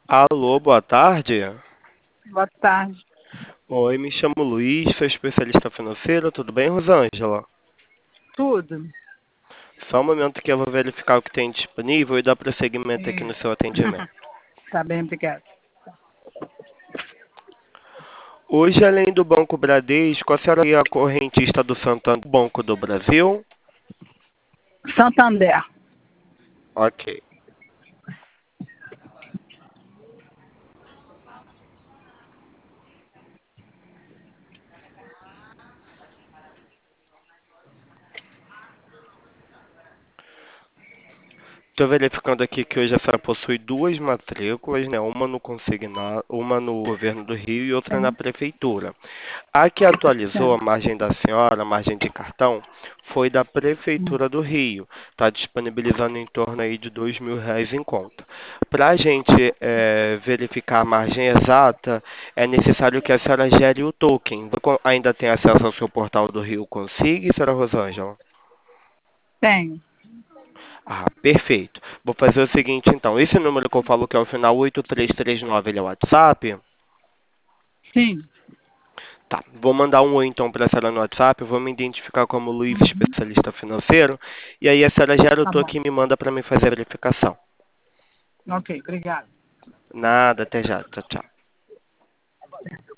Alô, boa tarde. Boa tarde. Oi, me chamo Luiz, sou especialista financeiro, tudo bem, Rosângela? Tudo. Só um momento que eu vou verificar o que tem disponível e dar prosseguimento aqui no Isso. seu atendimento. Tá bem, obrigada. Hoje, além do Banco Bradesco, a senhora é a correntista do Santander, Banco do Brasil? Santander. Ok. Estou verificando aqui que hoje a senhora possui duas matrículas, né? Uma no consignado, uma no governo do Rio e outra na Sim, prefeitura. A que atualizou sim. a margem da senhora, a margem de cartão, foi da prefeitura do Rio. Está disponibilizando em torno aí de R$ 2.000 em conta. Para a gente verificar a margem exata, é necessário que a senhora gere o token. Ainda tem acesso ao seu portal do Rio Consigue, senhora Rosângela? Tenho. Ah, perfeito. Vou fazer o seguinte, então. Esse número que eu falo que é o final 8339, ele é o WhatsApp? Sim. Tá. Vou mandar um oi, então, para a senhora no WhatsApp. Eu vou me identificar como Luiz, Uhum. especialista financeiro. E aí a senhora gera o Tá bom. toque e me manda para me fazer a verificação. Ok, obrigada. Nada, até já. Tchau, tchau.